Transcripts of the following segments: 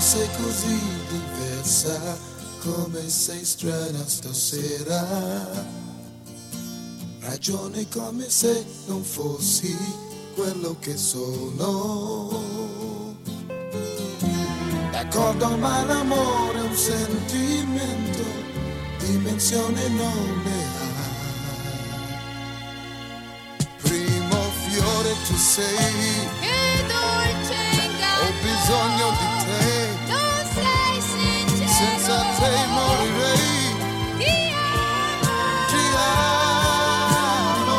sei così diversa, come sei strana stasera. Ragioni come se non fossi quello che sono. D'accordo, ma l'amore è un sentimento, dimensione non ne ha. Primo fiore tu sei, che dolce inganno, ho bisogno di te, non sei sincero, senza te morirei. Ti amo, Ti amo.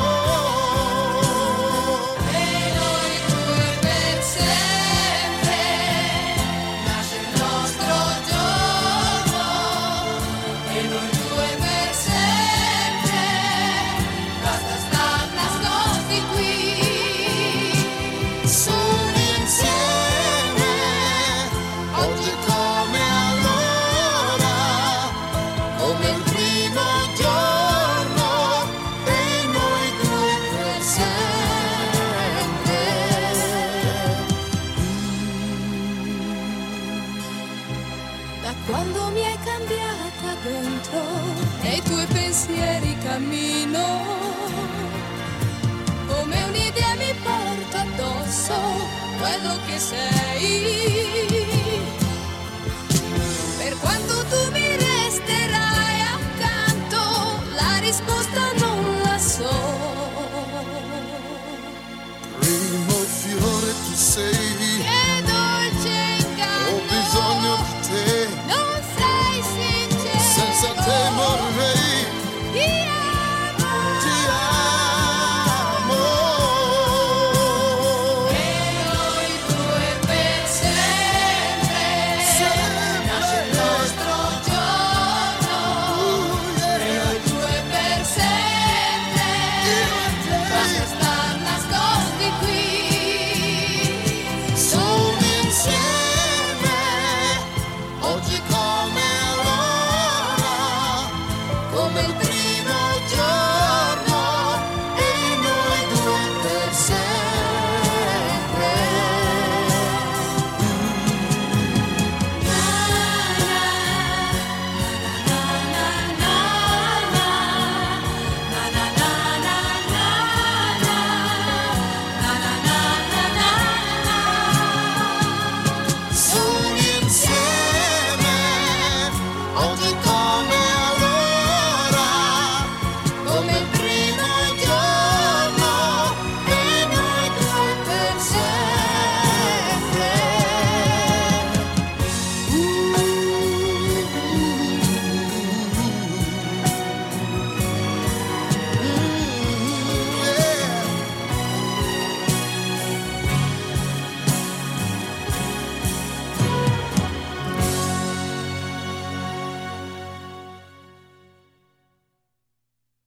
e noi due per sempre, nasce il nostro giorno, e noi due per sempre, basta star nascosti qui, Soli insieme, oggi come allora, come il primo giorno, e noi due per sempre. da quando mi hai cambiata dentro, nei tuoi pensieri cammino, come un'idea mi porto addosso quello che sei.